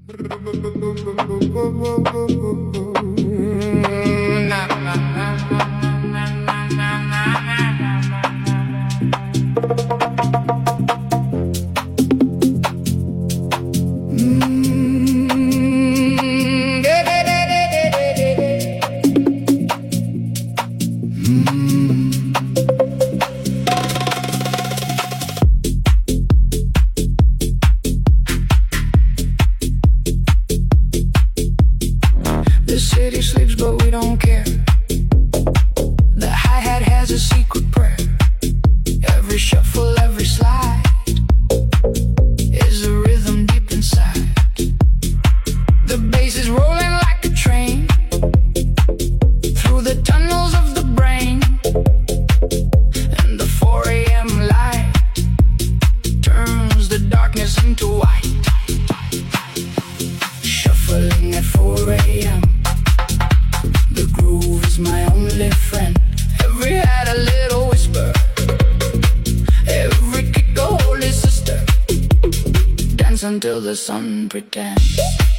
Until the sun pretends.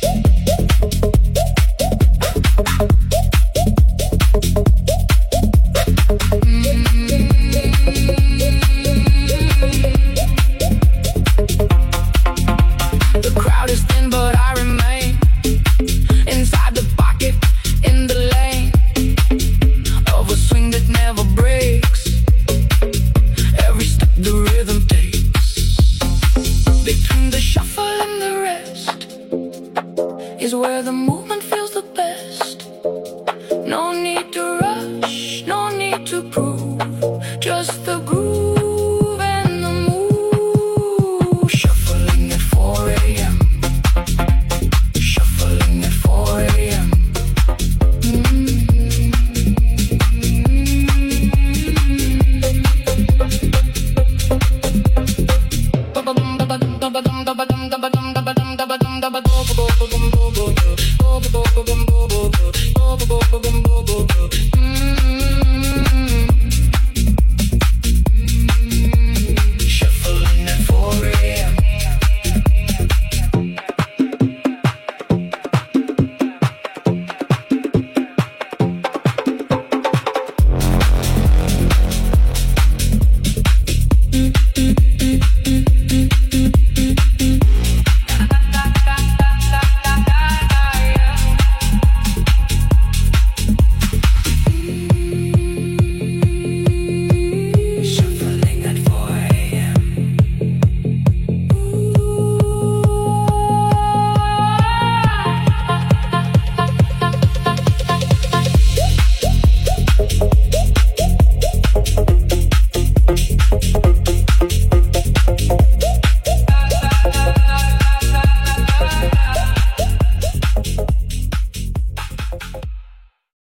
The crowd is thin, but I remain inside the pocket, in the lane of a swing that never breaks. Every step the rhythm takes, between the shuffle and the rest is where the movement feels the best. No need to rush, no need to prove, just the groove and the move. Shuffling at 4 a.m. Shuffling at 4 a.m. Ba-ba-dum, ba-ba-dum, ba-ba-dum, ba-ba-dum, ba-ba-dum, ba-ba-dum, ba-ba-dum, ba-ba-dum, ba-ba-dum, ba-ba-dum, ba-ba-dum, ba-ba-dum, ba-ba-dum, ba-ba-dum, ba-ba-dum, ba-ba-dum, ba-ba-dum,